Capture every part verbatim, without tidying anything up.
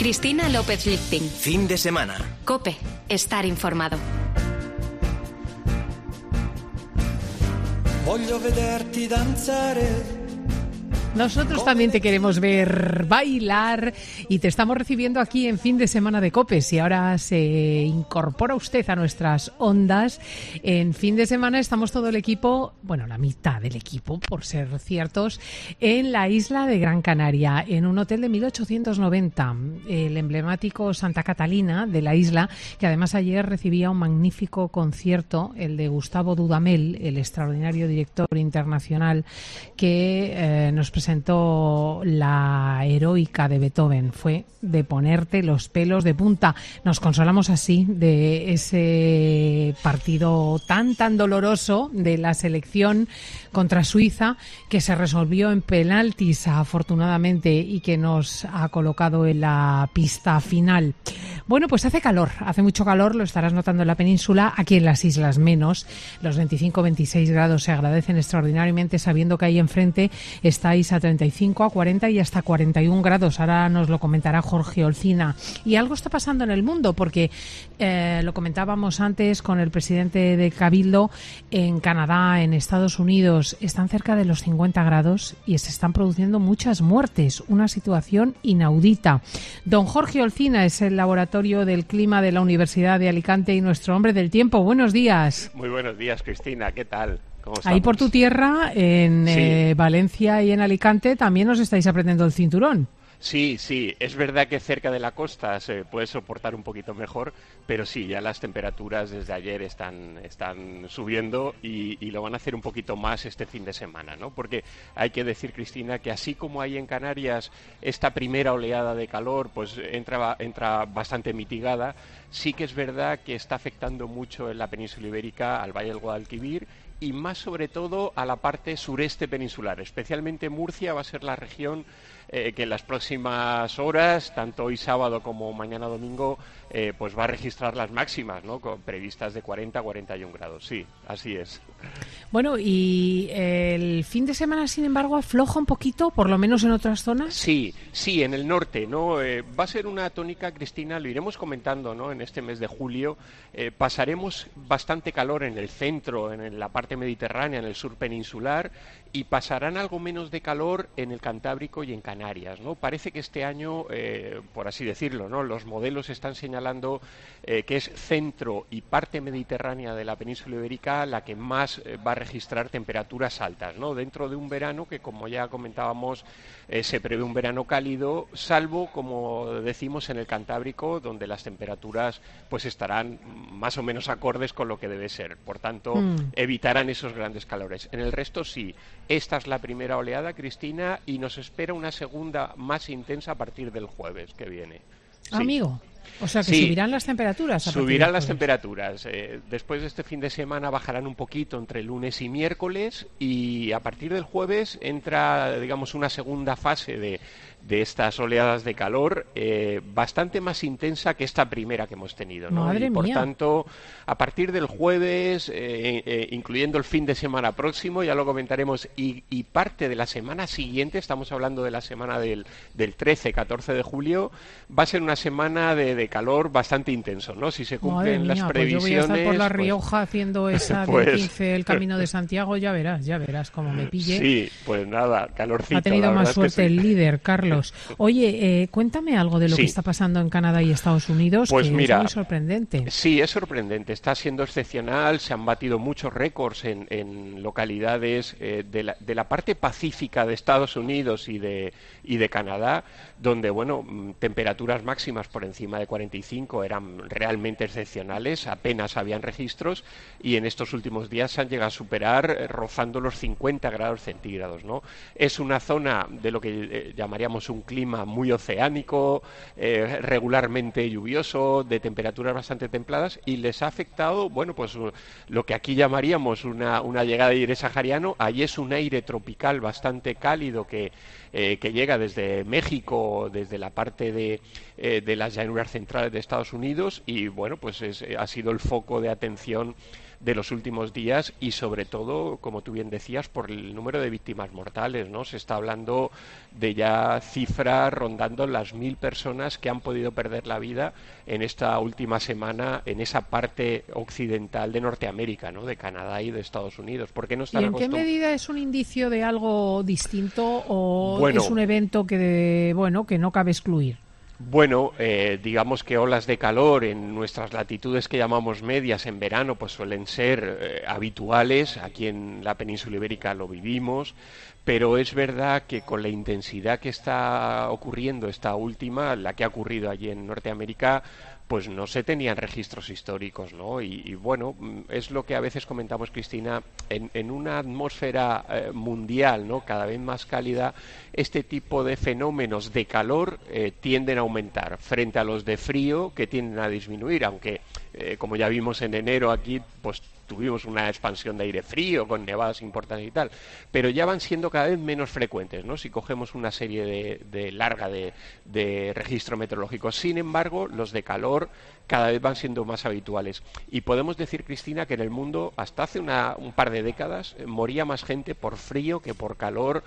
Cristina López Lichting. Fin de semana. COPE. Estar informado. Voglio vederti danzare. Nosotros también te queremos ver bailar y te estamos recibiendo aquí en Fin de Semana de COPE. Si ahora se incorpora usted a nuestras ondas, en Fin de Semana estamos todo el equipo, bueno, la mitad del equipo, por ser ciertos, en la isla de Gran Canaria, en un hotel de mil ochocientos noventa, el emblemático Santa Catalina de la isla, que además ayer recibía un magnífico concierto, el de Gustavo Dudamel, el extraordinario director internacional que eh, nos presentó presentó la heroica de Beethoven. Fue de ponerte los pelos de punta. Nos consolamos así de ese partido tan, tan doloroso de la selección contra Suiza, que se resolvió en penaltis, afortunadamente, y que nos ha colocado en la pista final. Bueno, pues hace calor, hace mucho calor, lo estarás notando en la península, aquí en las islas menos. Los veinticinco a veintiséis grados se agradecen extraordinariamente, sabiendo que ahí enfrente estáis a treinta y cinco, a cuarenta y hasta cuarenta y un grados. Ahora nos lo comentará Jorge Olcina. Y algo está pasando en el mundo, porque eh, lo comentábamos antes con el presidente de Cabildo, en Canadá, en Estados Unidos, están cerca de los cincuenta grados y se están produciendo muchas muertes, una situación inaudita. Don Jorge Olcina es el laboratorio del clima de la Universidad de Alicante y nuestro hombre del tiempo. Buenos días. Muy buenos días, Cristina. ¿Qué tal? ¿Cómo estamos? Ahí por tu tierra, en sí. eh, Valencia y en Alicante, también os estáis apretando el cinturón. Sí, sí, es verdad que cerca de la costa se puede soportar un poquito mejor, pero sí, ya las temperaturas desde ayer están, están subiendo y, y lo van a hacer un poquito más este fin de semana, ¿no? Porque hay que decir, Cristina, que así como hay en Canarias esta primera oleada de calor, pues entra, entra bastante mitigada, sí que es verdad que está afectando mucho en la península ibérica, al Valle del Guadalquivir, y más sobre todo a la parte sureste peninsular, especialmente Murcia va a ser la región eh, que en las próximas horas, tanto hoy sábado como mañana domingo, eh, pues va a registrar las máximas, ¿no? Con previstas de cuarenta a cuarenta y un grados. Sí, así es. Bueno, y el fin de semana, sin embargo, afloja un poquito, por lo menos en otras zonas. Sí, sí, en el norte, ¿no? Eh, va a ser una tónica, Cristina, lo iremos comentando, ¿no? En este mes de julio eh, pasaremos bastante calor en el centro, en la parte mediterránea, en el sur peninsular, y pasarán algo menos de calor en el Cantábrico y en Canarias, ¿no? Parece que este año, eh, por así decirlo, ¿no? Los modelos están señalando eh, que es centro y parte mediterránea de la península ibérica la que más eh, va a registrar temperaturas altas, ¿no? Dentro de un verano que, como ya comentábamos, eh, se prevé un verano cálido, salvo, como decimos, en el Cantábrico, donde las temperaturas pues estarán más o menos acordes con lo que debe ser. Por tanto, mm. evitarán esos grandes calores. En el resto, sí. Esta es la primera oleada, Cristina, y nos espera una segunda más intensa a partir del jueves que viene. Sí. Amigo. O sea que sí, subirán las temperaturas. Subirán las temperaturas. Eh, después de este fin de semana bajarán un poquito entre lunes y miércoles, y a partir del jueves entra, digamos, una segunda fase de, de estas oleadas de calor eh, bastante más intensa que esta primera que hemos tenido, ¿no? Madre y por mía. tanto, a partir del jueves, eh, eh, incluyendo el fin de semana próximo, ya lo comentaremos, y, y parte de la semana siguiente, estamos hablando de la semana del, del trece catorce de julio, va a ser una semana de, de calor bastante intenso, ¿no? Si se cumplen Madre las mía, previsiones... Pues yo voy a estar por La pues, Rioja haciendo esa pues, del quince, el Camino de Santiago, ya verás, ya verás cómo me pille. Sí, pues nada, calorcito. Ha tenido más suerte sí. el líder, Carlos. Oye, eh, cuéntame algo de lo sí. que está pasando en Canadá y Estados Unidos, pues que mira, es muy sorprendente. Sí, es sorprendente, está siendo excepcional, se han batido muchos récords en, en localidades eh, de, la, de la parte pacífica de Estados Unidos y de, y de Canadá, donde, bueno, temperaturas máximas por encima de cuarenta y cinco eran realmente excepcionales, apenas habían registros, y en estos últimos días se han llegado a superar eh, rozando los cincuenta grados centígrados, ¿no? Es una zona de lo que eh, llamaríamos un clima muy oceánico, eh, regularmente lluvioso, de temperaturas bastante templadas, y les ha afectado, bueno, pues lo que aquí llamaríamos una, una llegada de aire sahariano. Allí es un aire tropical bastante cálido que, eh, que llega desde México, desde la parte de, eh, de las llanuras centrales de Estados Unidos, y bueno, pues es, ha sido el foco de atención de los últimos días y sobre todo, como tú bien decías, por el número de víctimas mortales, ¿no? Se está hablando de ya cifras rondando las mil personas que han podido perder la vida en esta última semana en esa parte occidental de Norteamérica, ¿no? De Canadá y de Estados Unidos. ¿Por qué no están ¿Y en qué acostum- medida es un indicio de algo distinto o Bueno, es un evento que, de, bueno, que no cabe excluir? Bueno, eh, digamos que olas de calor en nuestras latitudes que llamamos medias en verano pues suelen ser eh, habituales. Aquí en la península ibérica lo vivimos, pero es verdad que con la intensidad que está ocurriendo esta última, la que ha ocurrido allí en Norteamérica, pues no se tenían registros históricos, ¿no? Y, y bueno, es lo que a veces comentamos, Cristina, en, en una atmósfera eh, mundial, ¿no? Cada vez más cálida, este tipo de fenómenos de calor eh, tienden a aumentar frente a los de frío, que tienden a disminuir, aunque eh, como ya vimos en enero aquí, pues tuvimos una expansión de aire frío con nevadas importantes y tal, pero ya van siendo cada vez menos frecuentes, ¿no? Si cogemos una serie de, de larga de, de registro meteorológico. Sin embargo, los de calor cada vez van siendo más habituales. Y podemos decir, Cristina, que en el mundo hasta hace una, un par de décadas eh, moría más gente por frío que por calor,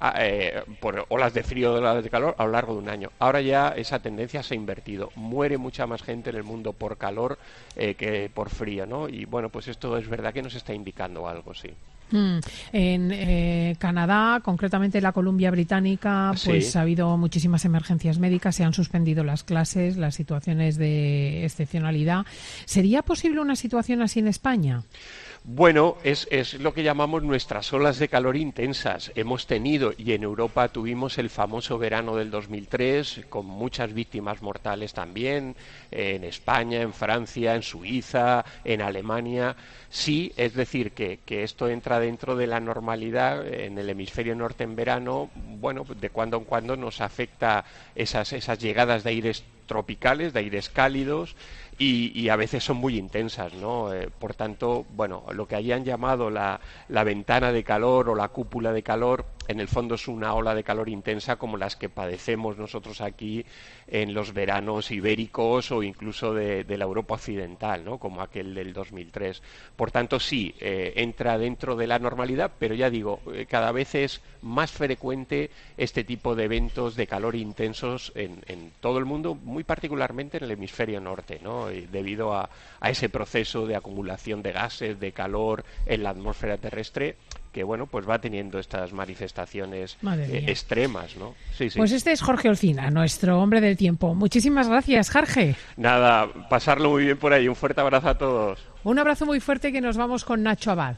eh, por olas de frío o olas de calor a lo largo de un año. Ahora ya esa tendencia se ha invertido. Muere mucha más gente en el mundo por calor eh, que por frío, ¿no? Y bueno, pues esto es verdad que nos está indicando algo, sí. Mm. En eh, Canadá, concretamente en la Columbia Británica, pues Sí. ha habido muchísimas emergencias médicas, se han suspendido las clases, las situaciones de excepcionalidad. ¿Sería posible una situación así en España? Bueno, es, es lo que llamamos nuestras olas de calor intensas. Hemos tenido, y en Europa tuvimos el famoso verano del dos mil tres, con muchas víctimas mortales también, en España, en Francia, en Suiza, en Alemania. Sí, es decir, que, que esto entra dentro de la normalidad en el hemisferio norte en verano. Bueno, de cuando en cuando nos afecta esas, esas llegadas de aires tropicales, de aires cálidos, y, y a veces son muy intensas, ¿no? Eh, por tanto, bueno, lo que hayan llamado la, la ventana de calor o la cúpula de calor, en el fondo es una ola de calor intensa como las que padecemos nosotros aquí en los veranos ibéricos o incluso de, de la Europa occidental, ¿no? Como aquel del dos mil tres. Por tanto, sí, eh, entra dentro de la normalidad, pero ya digo, eh, cada vez es más frecuente este tipo de eventos de calor intensos en, en todo el mundo, muy particularmente en el hemisferio norte, ¿no? Y debido a, a ese proceso de acumulación de gases, de calor en la atmósfera terrestre, que bueno, pues va teniendo estas manifestaciones eh, extremas, ¿no? Sí, sí. Pues este es Jorge Olcina, nuestro hombre del tiempo. Muchísimas gracias, Jorge. Nada, pasarlo muy bien por ahí. Un fuerte abrazo a todos. Un abrazo muy fuerte, que nos vamos con Nacho Abad.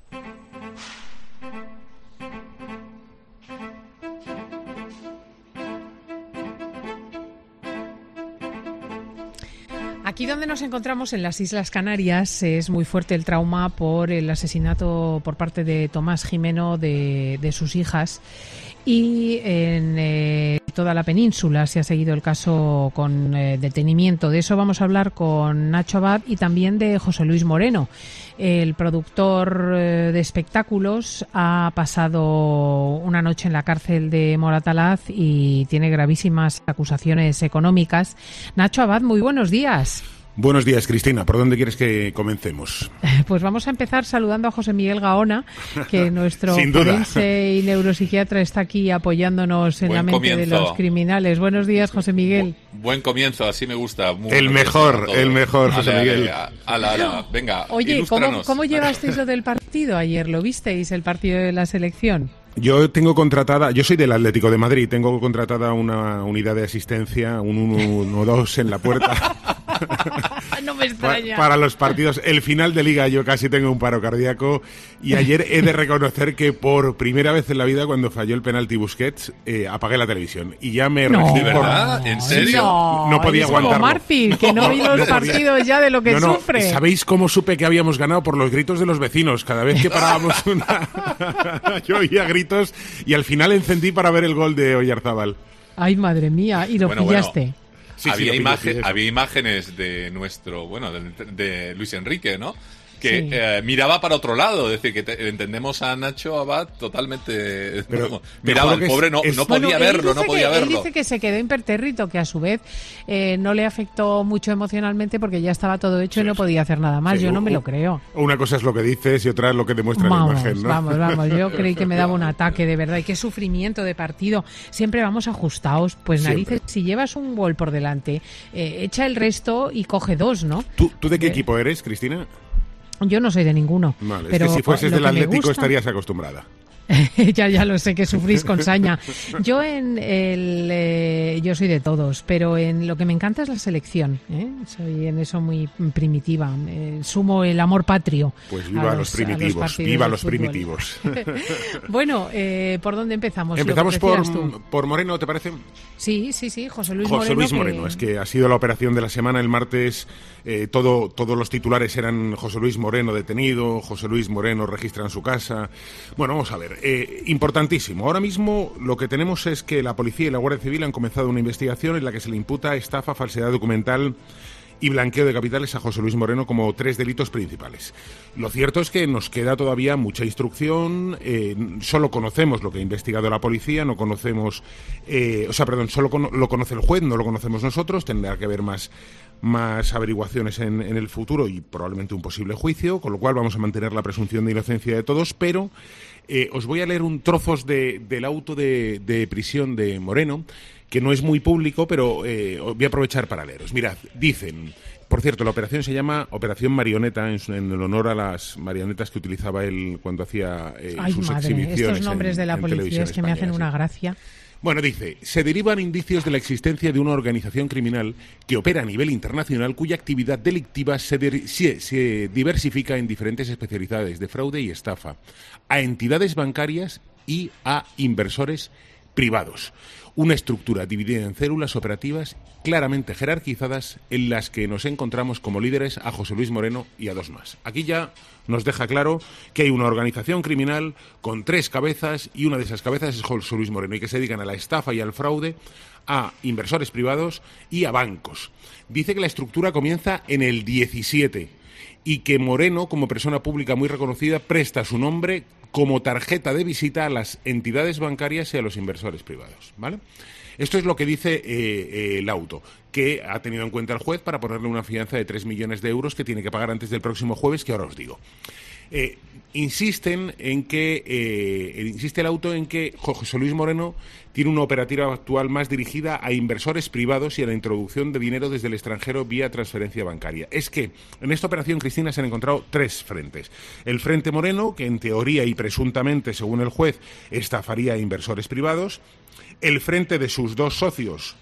Aquí donde nos encontramos, en las Islas Canarias, es muy fuerte el trauma por el asesinato por parte de Tomás Jimeno de, de sus hijas, y en eh, toda la península se ha seguido el caso con eh, detenimiento. De eso vamos a hablar con Nacho Abad y también de José Luis Moreno. El productor eh, de espectáculos ha pasado una noche en la cárcel de Moratalaz y tiene gravísimas acusaciones económicas. Nacho Abad, muy buenos días. Buenos días, Cristina. ¿Por dónde quieres que comencemos? Pues vamos a empezar saludando a José Miguel Gaona, que nuestro forense y neuropsiquiatra está aquí apoyándonos en Buen la mente comienzo. de los criminales. Buenos días, José Miguel. Bu- buen comienzo, así me gusta. Muy El buenos mejor, días a todos. el mejor, José Ale, Miguel. ale, ala, ala. Venga, Oye, ¿cómo, ilústranos. ¿cómo llevasteis lo del partido ayer? ¿Lo visteis, el partido de la selección? Yo tengo contratada, yo soy del Atlético de Madrid, tengo contratada una unidad de asistencia, un uno dos en la puerta. No me extraña. Para los partidos, el final de liga yo casi tengo un paro cardíaco, y ayer he de reconocer que por primera vez en la vida, cuando falló el penalti Busquets, eh, apagué la televisión y ya me No, regí ¿De por- verdad? ¿En serio? No, No podía es como aguantarlo. Marfil, que no, No, vi los no podía. partidos ya de lo que No, no, sufre. ¿sabéis cómo supe que habíamos ganado? Por los gritos de los vecinos. Cada vez que parábamos una... yo oía gritos y al final encendí para ver el gol de Oyarzábal. Ay, madre mía, y lo Bueno, pillaste. bueno. Sí, sí, había, lo pillé, imagen- pillé eso. había imágenes de nuestro, bueno, de, de Luis Enrique, ¿no? que Sí. eh, miraba para otro lado. Es decir, que te, entendemos a Nacho Abad totalmente... Pero no, te miraba, juro el que es- pobre no, es- no Bueno, podía él verlo, dice no podía que, Él verlo. dice que se quedó impertérrito, que a su vez eh, no le afectó mucho emocionalmente porque ya estaba todo hecho y no podía hacer nada más. Sí, Yo no u- me lo u- creo. Una cosa es lo que dices y otra es lo que demuestra Vamos, la imagen, ¿no? vamos, vamos. Yo creí que me daba un ataque, de verdad. Y qué sufrimiento de partido. Siempre vamos ajustados. Pues Siempre. narices, si llevas un gol por delante, eh, echa el resto y coge dos, ¿no? ¿Tú, ¿Tú de qué Eh, equipo eres, Cristina? Yo no soy de ninguno. Vale, pero es que si fueses lo del que me Atlético gusta- estarías acostumbrada. ya, ya lo sé que sufrís con saña. Yo en el, eh, yo soy de todos, pero en lo que me encanta es la selección. ¿eh? Soy en eso muy primitiva. Eh, sumo el amor patrio. Pues a viva los a primitivos, partidos viva de los fútbol. primitivos. Bueno, eh, ¿por dónde empezamos? Lo que Empezamos por, prefieras tú. por Moreno, ¿te parece? Sí, sí, sí, José Luis José Moreno. Luis que- Moreno, es que ha sido la operación de la semana. El martes eh, todo, todos los titulares eran José Luis Moreno detenido, José Luis Moreno registra en su casa. Bueno, vamos a ver, eh, importantísimo. Ahora mismo lo que tenemos es que la policía y la Guardia Civil han comenzado una investigación en la que se le imputa estafa, falsedad documental y blanqueo de capitales a José Luis Moreno como tres delitos principales. Lo cierto es que nos queda todavía mucha instrucción, eh, solo conocemos lo que ha investigado la policía, no conocemos, eh, o sea, perdón, solo cono- lo conoce el juez, no lo conocemos nosotros, tendrá que haber más, más averiguaciones en, en el futuro y probablemente un posible juicio, con lo cual vamos a mantener la presunción de inocencia de todos, pero eh, os voy a leer un trozos de, del auto de, de prisión de Moreno, que no es muy público, pero eh, voy a aprovechar para leeros. Mirad, dicen, por cierto, la operación se llama Operación Marioneta, en, su- en el honor a las marionetas que utilizaba él cuando hacía eh, Ay, sus madre, exhibiciones. estos nombres en- de la en policía televisión es que me hacen española, una sí. gracia. Bueno, dice, se derivan indicios de la existencia de una organización criminal que opera a nivel internacional cuya actividad delictiva se, der- se- se diversifica en diferentes especialidades de fraude y estafa, a entidades bancarias y a inversores privados. Una estructura dividida en células operativas claramente jerarquizadas en las que nos encontramos como líderes a José Luis Moreno y a dos más. Aquí ya nos deja claro que hay una organización criminal con tres cabezas y una de esas cabezas es José Luis Moreno y que se dedican a la estafa y al fraude, a inversores privados y a bancos. Dice que la estructura comienza en el diecisiete y que Moreno, como persona pública muy reconocida, presta su nombre como tarjeta de visita a las entidades bancarias y a los inversores privados, ¿vale? Esto es lo que dice eh, eh, el auto, que ha tenido en cuenta el juez para ponerle una fianza de tres millones de euros que tiene que pagar antes del próximo jueves, que ahora os digo. Eh, insisten en que eh, insiste el auto en que José Luis Moreno tiene una operativa actual más dirigida a inversores privados y a la introducción de dinero desde el extranjero vía transferencia bancaria. Es que en esta operación, Cristina, se han encontrado tres frentes. El frente Moreno, que en teoría y presuntamente, según el juez, estafaría a inversores privados. El frente de sus dos socios,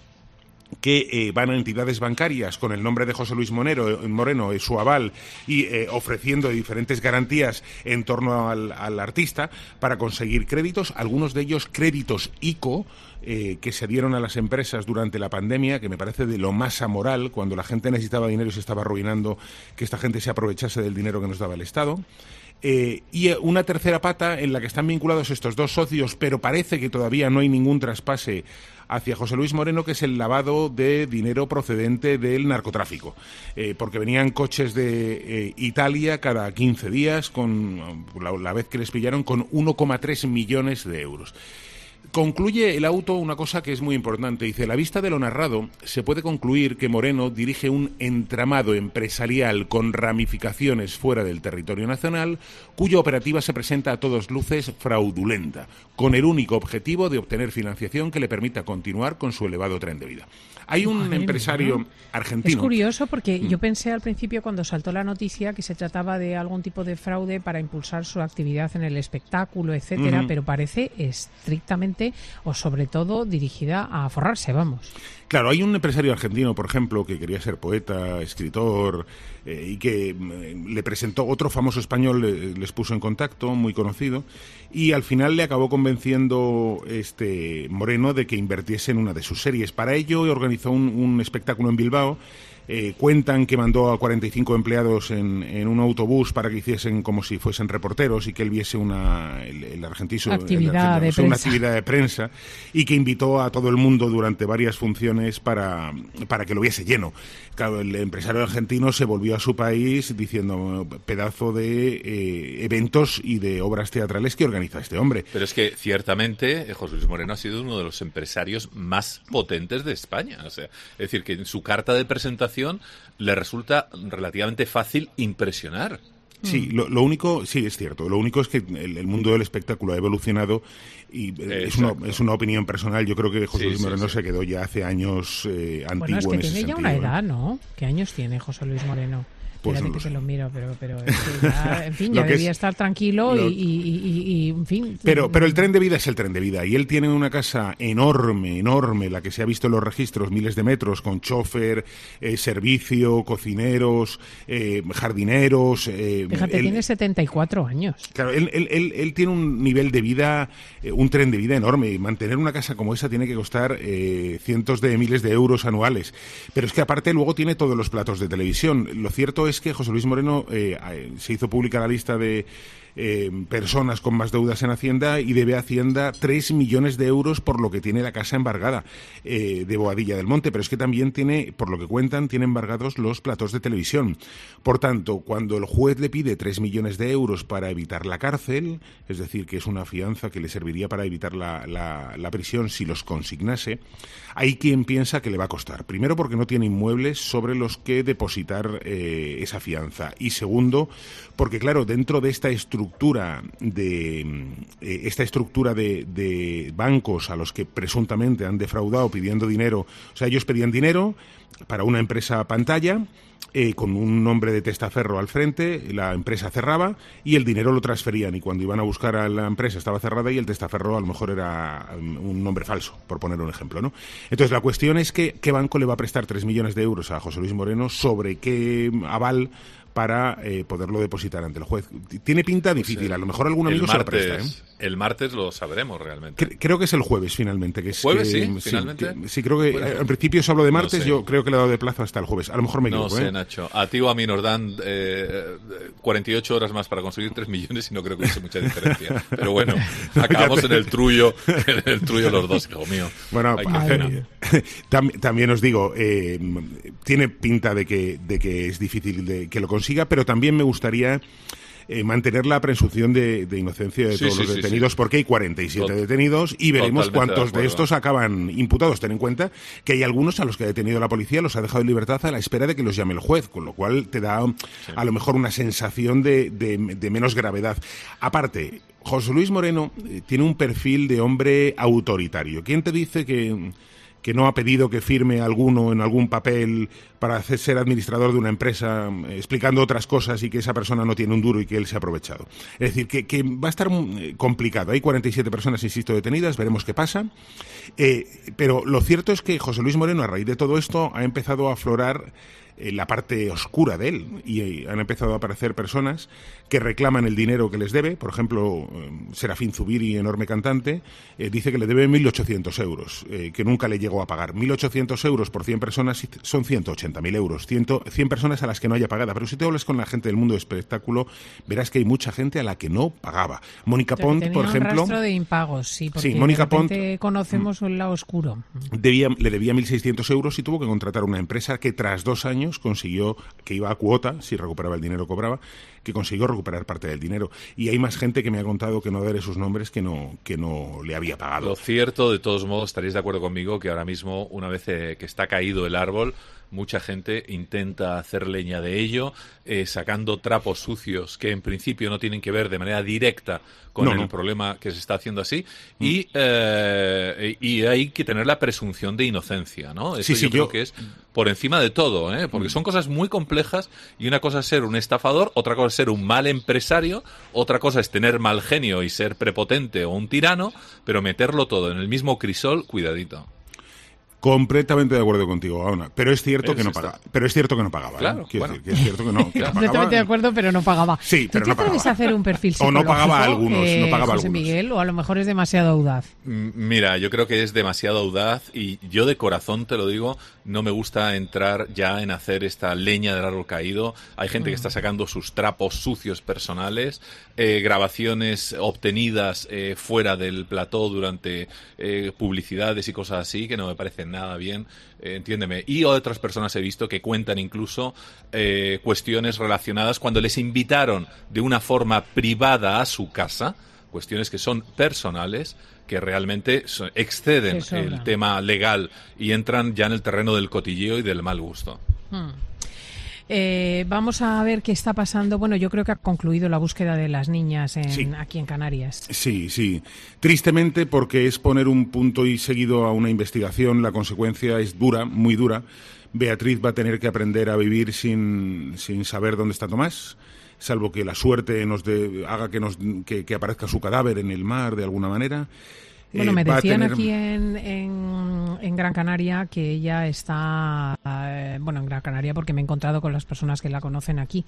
que eh, van a entidades bancarias con el nombre de José Luis Monero, Moreno, eh, su aval, y eh, ofreciendo diferentes garantías en torno al, al artista para conseguir créditos, algunos de ellos créditos I C O, eh, que se dieron a las empresas durante la pandemia, que me parece de lo más amoral, cuando la gente necesitaba dinero y se estaba arruinando, que esta gente se aprovechase del dinero que nos daba el Estado. Eh, y una tercera pata en la que están vinculados estos dos socios, pero parece que todavía no hay ningún traspase hacia José Luis Moreno, que es el lavado de dinero procedente del narcotráfico, eh, porque venían coches de eh, Italia cada quince días, con la, la vez que les pillaron, con uno coma tres millones de euros. Concluye el auto una cosa que es muy importante. Dice, a la vista de lo narrado, se puede concluir que Moreno dirige un entramado empresarial con ramificaciones fuera del territorio nacional, cuya operativa se presenta a todas luces fraudulenta, con el único objetivo de obtener financiación que le permita continuar con su elevado tren de vida. Hay un Madre empresario mía. argentino. Es curioso porque Mm. yo pensé al principio cuando saltó la noticia que se trataba de algún tipo de fraude para impulsar su actividad en el espectáculo, etcétera, Ujú. pero parece estrictamente o sobre todo dirigida a forrarse, vamos. Claro, hay un empresario argentino, por ejemplo, que quería ser poeta, escritor, eh, y que mm, le presentó otro famoso español, le- les puso en contacto, muy conocido, y al final le acabó convenciendo este Moreno de que invirtiese en una de sus series. Para ello organizó un, un espectáculo en Bilbao Eh, cuentan que mandó a cuarenta y cinco empleados en, en un autobús para que hiciesen como si fuesen reporteros y que él viese una el, el argentino, actividad, el, de o sea, una prensa. actividad de prensa y que invitó a todo el mundo durante varias funciones para, para que lo viese lleno. Claro, el empresario argentino se volvió a su país diciendo pedazo de eh, eventos y de obras teatrales que organiza este hombre. Pero es que ciertamente eh, José Luis Moreno ha sido uno de los empresarios más potentes de España. O sea, es decir, que en su carta de presentación le resulta relativamente fácil impresionar. Sí, lo, lo único, sí, es cierto. Lo único es que el, el mundo del espectáculo ha evolucionado y eh, es una, es una opinión personal. Yo creo que José Sí, Luis sí, Moreno sí. se quedó ya hace años eh, antiguo Bueno, es que en ese tiene ya sentido, una ¿eh? edad, ¿no? ¿Qué años tiene José Luis Moreno? Pues Espérate no que lo te sé. lo miro, pero, pero es que ya, en fin, Lo ya que debía es- estar tranquilo lo- y, y, y- y, en fin. Pero, pero el tren de vida es el tren de vida y él tiene una casa enorme, enorme, la que se ha visto en los registros, miles de metros, con chofer, eh, servicio, cocineros, eh, jardineros. Eh, Fíjate, él- tiene setenta y cuatro años. Claro, él, él, él, él tiene un nivel de vida, eh, un tren de vida enorme. Y mantener una casa como esa tiene que costar eh, cientos de miles de euros anuales. Pero es que aparte luego tiene todos los platos de televisión. Lo cierto es que José Luis Moreno eh, se hizo pública la lista de eh, personas con más deudas en Hacienda y debe a Hacienda tres millones de euros por lo que tiene la casa embargada eh, de Boadilla del Monte. Pero es que también tiene, por lo que cuentan, tiene embargados los platos de televisión. Por tanto, cuando el juez le pide tres millones de euros para evitar la cárcel, es decir, que es una fianza que le serviría para evitar la, la, la prisión si los consignase, hay quien piensa que le va a costar. Primero, porque no tiene inmuebles sobre los que depositar eh, esa fianza. Y segundo, porque claro, dentro de esta estructura de eh, esta estructura de, de bancos a los que presuntamente han defraudado pidiendo dinero, o sea, ellos pedían dinero para una empresa pantalla, eh, con un nombre de testaferro al frente, la empresa cerraba y el dinero lo transferían, y cuando iban a buscar a la empresa estaba cerrada y el testaferro a lo mejor era un nombre falso, por poner un ejemplo, ¿no? Entonces la cuestión es que ¿qué banco le va a prestar tres millones de euros a José Luis Moreno? ¿Sobre qué aval para eh, poderlo depositar ante el juez? Tiene pinta difícil, Pues, a lo mejor algún amigo el se lo martes, presta, ¿eh? El martes lo sabremos realmente. Cre- Creo que es el jueves, finalmente. Que es ¿Jueves, que- sí? ¿Finalmente? que- sí, creo que Bueno, eh, al principio se habló de martes, no sé. yo creo que le he dado de plazo hasta el jueves. A lo mejor me No equivoco, sé, ¿eh? Nacho. A ti o a mí nos dan eh, cuarenta y ocho horas más para conseguir tres millones y no creo que hubiese mucha diferencia. Pero bueno, acabamos en el trullo, en el trullo los dos, hijo mío. Bueno, Ay, qué hacer- pena. tam- también os digo, eh, tiene pinta de que, de que es difícil de que lo consiga, pero también me gustaría eh, mantener la presunción de, de inocencia de Sí, todos sí, los sí, detenidos, sí. porque hay cuarenta y siete Tot- detenidos y veremos totalmente cuántos de de, acuerdo. estos acaban imputados. Ten en cuenta que hay algunos a los que ha detenido la policía, los ha dejado en libertad a la espera de que los llame el juez, con lo cual te da a lo mejor una sensación de, de, de menos gravedad. Aparte, José Luis Moreno eh, tiene un perfil de hombre autoritario. ¿Quién te dice que... que no ha pedido que firme alguno en algún papel para hacer ser administrador de una empresa eh, explicando otras cosas y que esa persona no tiene un duro y que él se ha aprovechado? Es decir, que, que va a estar eh, complicado. Hay cuarenta y siete personas, insisto, detenidas, veremos qué pasa. Eh, pero lo cierto es que José Luis Moreno, a raíz de todo esto, ha empezado a aflorar eh, la parte oscura de él y eh, han empezado a aparecer personas que reclaman el dinero que les debe. Por ejemplo, eh, Serafín Zubiri, enorme cantante, eh, dice que le debe mil ochocientos euros, eh, que nunca le llegó a pagar. mil ochocientos euros por cien personas son ciento ochenta mil euros, cien, cien personas a las que no haya pagada. Pero si te hablas con la gente del mundo del espectáculo, verás que hay mucha gente a la que no pagaba. Mónica Pero Pont, tenía por un ejemplo... rastro de impagos, sí, porque Sí, Mónica de repente conocemos el lado oscuro. Debía, le debía mil seiscientos euros y tuvo que contratar una empresa que tras dos años consiguió, que iba a cuota, si recuperaba el dinero cobraba, que consiguió recuperar parte del dinero. Y hay más gente que me ha contado, que no daré sus nombres, que no, que no le había pagado. Lo cierto, de todos modos, estaréis de acuerdo conmigo que ahora mismo, una vez eh, que está caído el árbol, mucha gente intenta hacer leña de ello, eh, sacando trapos sucios que en principio no tienen que ver de manera directa con No, el no. problema que se está haciendo así, y, eh, y hay que tener la presunción de inocencia, ¿no? Eso Sí, sí, yo creo yo- que es por encima de todo, ¿eh? Porque son cosas muy complejas y una cosa es ser un estafador, otra cosa es ser un mal empresario, otra cosa es tener mal genio y ser prepotente o un tirano, pero meterlo todo en el mismo crisol, cuidadito. Completamente de acuerdo contigo, Gaona. Pero es cierto Eso que no está. pagaba. Pero es cierto que no pagaba. Claro, ¿eh? Quiero bueno. decir que es cierto que no, que no pagaba. Completamente de acuerdo, pero no pagaba. Sí, pero ¿Tú no te atreves pagaba. a hacer un perfil O psicológico, no pagaba a algunos, eh, no pagaba a José algunos. Miguel, o a lo mejor es demasiado audaz? Mira, yo creo que es demasiado audaz y yo de corazón te lo digo, no me gusta entrar ya en hacer esta leña del árbol caído. Hay gente que está sacando sus trapos sucios personales, eh, grabaciones obtenidas eh, fuera del plató durante eh, publicidades y cosas así, que no me parecen nada bien, eh, entiéndeme. Y otras personas he visto que cuentan incluso eh, cuestiones relacionadas cuando les invitaron de una forma privada a su casa, cuestiones que son personales, que realmente so- exceden Se sobra. el tema legal y entran ya en el terreno del cotilleo y del mal gusto. Hmm. Eh, vamos a ver qué está pasando. Bueno, yo creo que ha concluido la búsqueda de las niñas en, Sí. aquí en Canarias. Sí, sí. Tristemente, porque es poner un punto y seguido a una investigación, la consecuencia es dura, muy dura. Beatriz va a tener que aprender a vivir sin, sin saber dónde está Tomás, salvo que la suerte nos de- haga que, nos, que, que aparezca su cadáver en el mar de alguna manera. Bueno, Eh, me va a decían tener- aquí en, en, en Gran Canaria que ella está, eh, bueno, en Gran Canaria porque me he encontrado con las personas que la conocen aquí,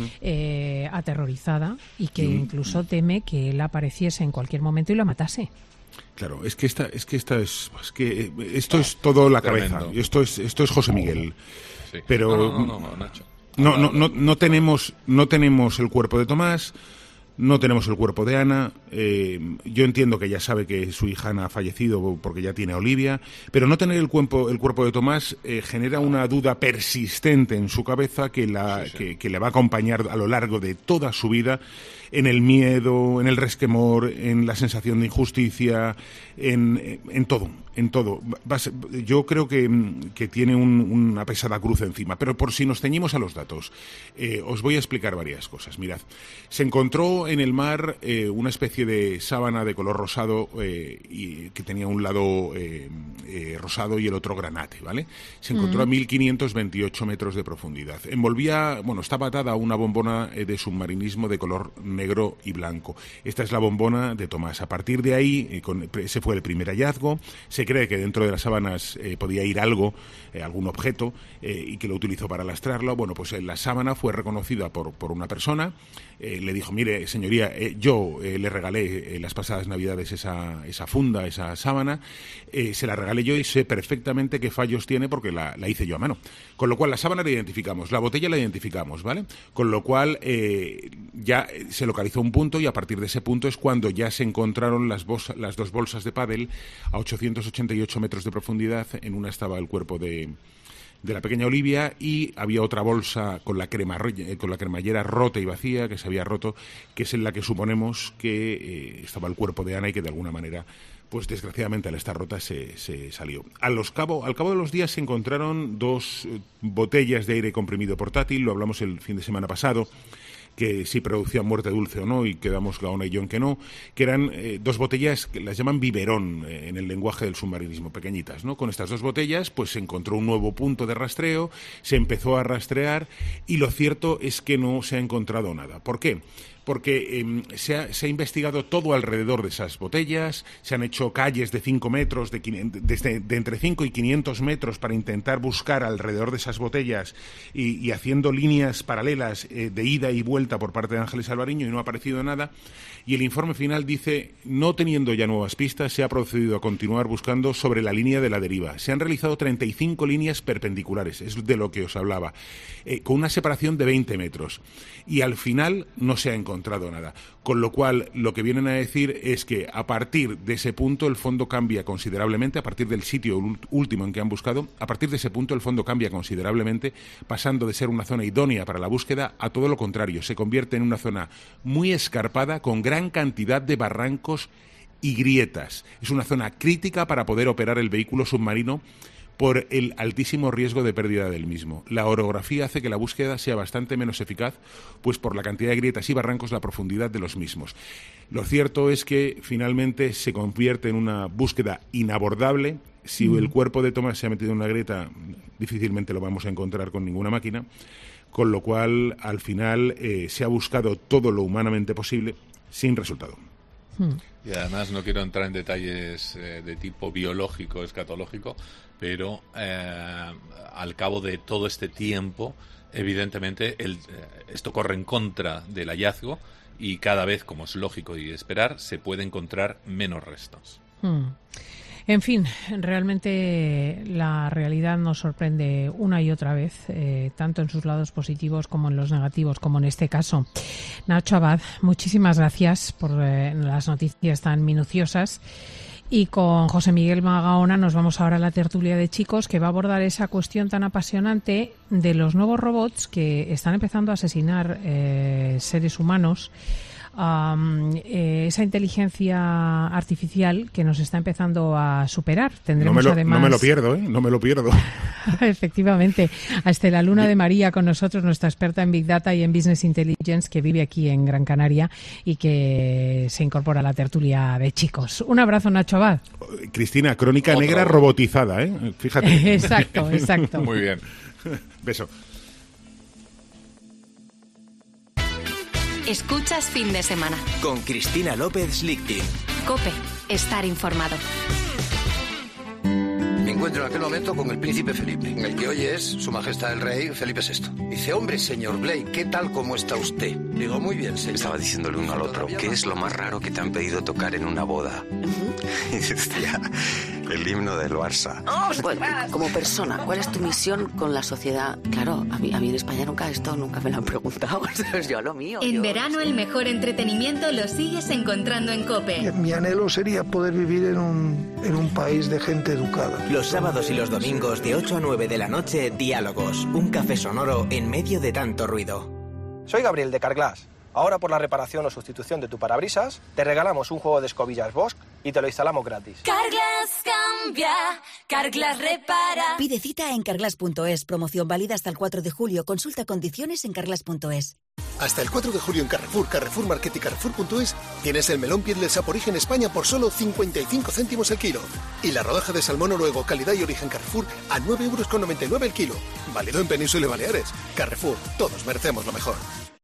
eh, aterrorizada y que incluso teme que él apareciese en cualquier momento y la matase. Claro, es que esta, es que esta es, es que eh, esto es todo la Tremendo. cabeza. Esto es, esto es José Miguel. Sí. Pero No, no, no, no, Nacho. No, no, no, no tenemos, no tenemos el cuerpo de Tomás, no tenemos el cuerpo de Ana. Eh, yo entiendo que ella sabe que su hija Ana ha fallecido porque ya tiene a Olivia, pero no tener el cuerpo, el cuerpo de Tomás eh, genera una duda persistente en su cabeza que, la, Sí, sí. Que, que le va a acompañar a lo largo de toda su vida, en el miedo, en el resquemor, en la sensación de injusticia, en, en todo, en todo. Va a ser- yo creo que, que tiene un- una pesada cruz encima, pero por si nos ceñimos a los datos, eh, os voy a explicar varias cosas. Mirad, se encontró en el mar eh, una especie de sábana de color rosado eh, y que tenía un lado eh, eh, rosado y el otro granate, ¿vale? Se encontró a mil quinientos veintiocho metros de profundidad. Envolvía, bueno, estaba atada a una bombona eh, de submarinismo de color negro y blanco. Esta es la bombona de Tomás. A partir de ahí, eh, con, ese fue el primer hallazgo. Se cree que dentro de las sábanas eh, podía ir algo, eh, algún objeto, eh, y que lo utilizó para lastrarlo. Bueno, pues eh, la sábana fue reconocida por, por una persona. Eh, le dijo, mire, señoría, eh, yo eh, le regalé eh, las pasadas Navidades esa, esa funda, esa sábana, eh, se la regalé yo y sé perfectamente qué fallos tiene porque la, la hice yo a mano. Con lo cual, la sábana la identificamos, la botella la identificamos, ¿vale? Con lo cual, eh, ya se localizó un punto y a partir de ese punto es cuando ya se encontraron las, bolsa, las dos bolsas de pádel a ochocientos ochenta y ocho metros de profundidad. En una estaba el cuerpo de... de la pequeña Olivia y había otra bolsa con la crema con la cremallera rota y vacía que se había roto, que es en la que suponemos que eh, estaba el cuerpo de Ana y que de alguna manera, pues desgraciadamente al estar rota se, se salió. A los cabo, al cabo de los días se encontraron dos eh, botellas de aire comprimido portátil, lo hablamos el fin de semana pasado, que si producían muerte dulce o no, y quedamos Gaona y yo en que no, que eran eh, dos botellas que las llaman biberón eh, en el lenguaje del submarinismo, pequeñitas, ¿no? Con estas dos botellas, pues se encontró un nuevo punto de rastreo, se empezó a rastrear, y lo cierto es que no se ha encontrado nada. ¿Por qué? Porque eh, se, ha, se ha investigado todo alrededor de esas botellas, se han hecho calles de cinco metros, de, desde, de entre cinco y quinientos metros para intentar buscar alrededor de esas botellas y, y haciendo líneas paralelas eh, de ida y vuelta por parte de Ángeles Alvariño y no ha aparecido nada. Y el informe final dice, no teniendo ya nuevas pistas, se ha procedido a continuar buscando sobre la línea de la deriva. Se han realizado treinta y cinco líneas perpendiculares, es de lo que os hablaba, eh, con una separación de veinte metros. Y al final no se ha encontrado nada. Con lo cual, lo que vienen a decir es que a partir de ese punto el fondo cambia considerablemente, a partir del sitio último en que han buscado, a partir de ese punto el fondo cambia considerablemente, pasando de ser una zona idónea para la búsqueda a todo lo contrario. Se convierte en una zona muy escarpada, con gran cantidad de barrancos y grietas. Es una zona crítica para poder operar el vehículo submarino por el altísimo riesgo de pérdida del mismo. La orografía hace que la búsqueda sea bastante menos eficaz, pues por la cantidad de grietas y barrancos, la profundidad de los mismos. Lo cierto es que finalmente se convierte en una búsqueda inabordable. Si mm. el cuerpo de Tomás se ha metido en una grieta, difícilmente lo vamos a encontrar con ninguna máquina, con lo cual al final eh, se ha buscado todo lo humanamente posible sin resultado. Hmm. Y además no quiero entrar en detalles eh, de tipo biológico, escatológico, pero eh, al cabo de todo este tiempo, evidentemente el, eh, esto corre en contra del hallazgo y cada vez, como es lógico y de esperar, se puede encontrar menos restos. Hmm. En fin, realmente la realidad nos sorprende una y otra vez, eh, tanto en sus lados positivos como en los negativos, como en este caso. Nacho Abad, muchísimas gracias por eh, las noticias tan minuciosas. Y con José Miguel Magaona nos vamos ahora a la tertulia de chicos, que va a abordar esa cuestión tan apasionante de los nuevos robots que están empezando a asesinar eh, seres humanos. Um, eh, esa inteligencia artificial que nos está empezando a superar. Tendremos no, me lo, además... no me lo pierdo, ¿eh? No me lo pierdo. Efectivamente. A Estela Luna de María con nosotros, nuestra experta en Big Data y en Business Intelligence, que vive aquí en Gran Canaria y que se incorpora a la tertulia de chicos. Un abrazo, Nacho Abad. Cristina, crónica Otro. negra robotizada, ¿eh? Fíjate. Exacto, exacto. Muy bien. Beso. Escuchas Fin de Semana. Con Cristina López Lichting. COPE. Estar informado. Me encuentro en aquel momento con el príncipe Felipe, en el que hoy es Su Majestad el Rey Felipe sexto. Dice, hombre, señor Blake, ¿qué tal, cómo está usted? Digo, muy bien, señor. Estaba diciéndole uno al otro, ¿qué es lo más raro que te han pedido tocar en una boda? Uh-huh. Y decía, el himno del Barça. Oh, bueno, como persona, ¿cuál es tu misión con la sociedad? Claro, a mí, a mí en España nunca esto, nunca me lo han preguntado. Yo lo mío. En yo, verano sí. El mejor entretenimiento lo sigues encontrando en COPE. Mi anhelo sería poder vivir en un, en un país de gente educada. Los sábados y los domingos de ocho a nueve de la noche, Diálogos, un café sonoro en medio de tanto ruido. Soy Gabriel de Carglass. Ahora por la reparación o sustitución de tu parabrisas, te regalamos un juego de escobillas Bosch y te lo instalamos gratis. Carglass cambia, Carglass repara. Pide cita en carglass punto es. Promoción válida hasta el cuatro de julio. Consulta condiciones en carglass punto es. Hasta el cuatro de julio en Carrefour, Carrefour Market y Carrefour punto es tienes el melón piel de Saporigen España por solo cincuenta y cinco céntimos el kilo. Y la rodaja de salmón noruego calidad y origen Carrefour a nueve euros con noventa y nueve el kilo. Válido en Península y Baleares. Carrefour, todos merecemos lo mejor.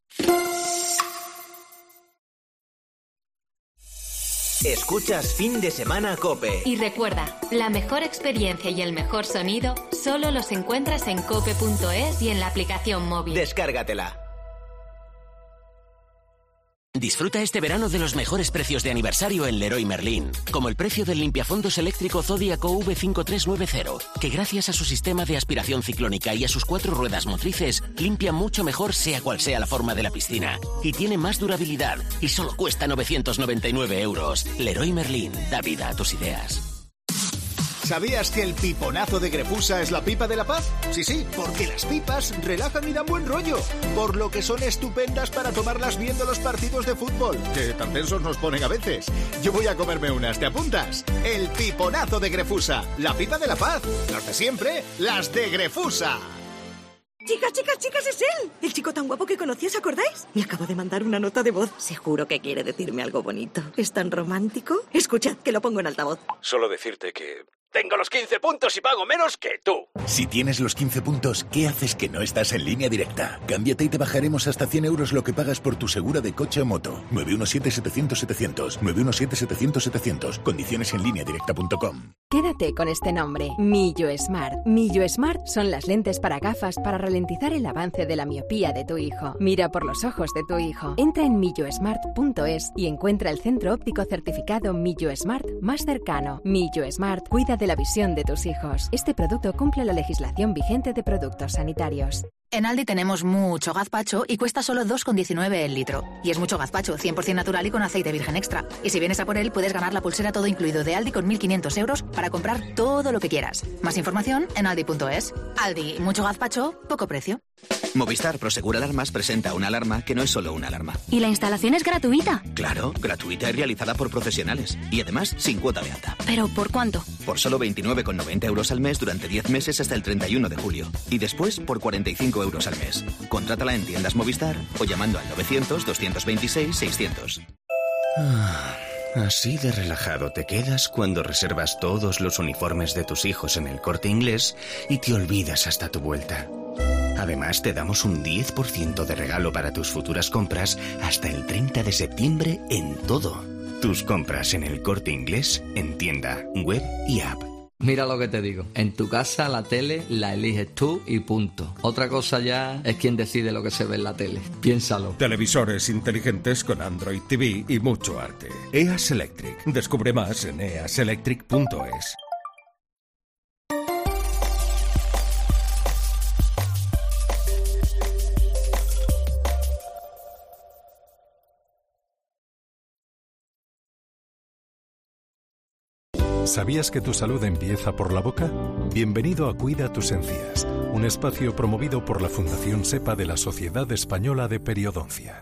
Escuchas Fin de Semana COPE. Y recuerda, la mejor experiencia y el mejor sonido solo los encuentras en cope punto es y en la aplicación móvil. Descárgatela. Disfruta este verano de los mejores precios de aniversario en Leroy Merlin, como el precio del limpiafondos eléctrico Zodiac V cinco tres nueve cero, que gracias a su sistema de aspiración ciclónica y a sus cuatro ruedas motrices, limpia mucho mejor sea cual sea la forma de la piscina, y tiene más durabilidad, y solo cuesta novecientos noventa y nueve euros. Leroy Merlin, da vida a tus ideas. ¿Sabías que el piponazo de Grefusa es la pipa de la paz? Sí, sí, porque las pipas relajan y dan buen rollo, por lo que son estupendas para tomarlas viendo los partidos de fútbol, que tan tensos nos ponen a veces. Yo voy a comerme unas, ¿te apuntas? El piponazo de Grefusa, la pipa de la paz, las de siempre, las de Grefusa. Chicas, chicas, chicas, es él. El chico tan guapo que conocí, ¿os acordáis? Me acabo de mandar una nota de voz. Seguro que quiere decirme algo bonito. ¿Es tan romántico? Escuchad, que lo pongo en altavoz. Solo decirte que... tengo los quince puntos y pago menos que tú. Si tienes los quince puntos, ¿qué haces que no estás en Línea Directa? Cámbiate y te bajaremos hasta cien euros lo que pagas por tu segura de coche o moto. nueve uno siete, setecientos, setecientos. nueve uno siete, setecientos, setecientos. Condiciones en línea directa punto com. Quédate con este nombre, Millo Smart. Millo Smart son las lentes para gafas para ralentizar el avance de la miopía de tu hijo. Mira por los ojos de tu hijo. Entra en millo smart punto es y encuentra el centro óptico certificado Millo Smart más cercano. Millo Smart cuida de la visión de tus hijos. Este producto cumple la legislación vigente de productos sanitarios. En Aldi tenemos mucho gazpacho y cuesta solo dos con diecinueve el litro. Y es mucho gazpacho, cien por ciento natural y con aceite virgen extra. Y si vienes a por él, puedes ganar la pulsera todo incluido de Aldi con mil quinientos euros para comprar todo lo que quieras. Más información en aldi punto es. Aldi, mucho gazpacho, poco precio. Movistar Prosegur Alarmas presenta una alarma que no es solo una alarma. ¿Y la instalación es gratuita? Claro, gratuita y realizada por profesionales. Y además, sin cuota de alta. ¿Pero por cuánto? Por solo veintinueve con noventa euros al mes durante diez meses hasta el treinta y uno de julio. Y después por cuarenta y cinco euros al mes. Contrátala en tiendas Movistar o llamando al novecientos, doscientos veintiséis, seiscientos. Ah, así de relajado te quedas cuando reservas todos los uniformes de tus hijos en el Corte Inglés y te olvidas hasta tu vuelta. Además, te damos un diez por ciento de regalo para tus futuras compras hasta el treinta de septiembre en todo. Tus compras en El Corte Inglés en tienda, web y app. Mira lo que te digo, en tu casa la tele la eliges tú y punto. Otra cosa ya es quien decide lo que se ve en la tele. Piénsalo. Televisores inteligentes con Android T V y mucho arte. E A S Electric. Descubre más en e a s electric punto es. ¿Sabías que tu salud empieza por la boca? Bienvenido a Cuida tus encías, un espacio promovido por la Fundación SEPA de la Sociedad Española de Periodoncia.